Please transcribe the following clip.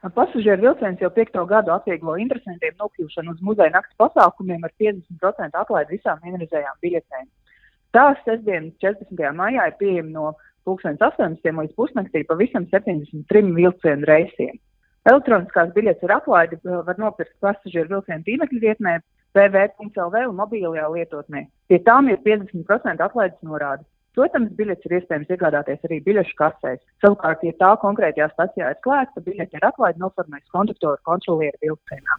Pasažieru vilciens jau 5. gadu atvieglo interesantiem nokļūšanu uz muzeja nakts pasākumiem ar 50% atlaidi visām vienreizējām biļetēm. Tās sestdien 14. maijā ir pieejama no 18. līdz pusnaktī pavisam 73 vilcienu reisiem. Elektroniskās biļetes ar atlaidi var nopirkt pasažieru vilcienu tīmekļa vietnē www.lv un mobilajā lietotnē. Pie tām ir 50% atlaides norāde. Protams, biļetes ir iespējams iegādāties arī biļešu kasēs. Savukārt, ja tā konkrētajā stacijā ir slēgta, biļete ar atlaidi noformēs konduktoru kontrolieru vilcienā.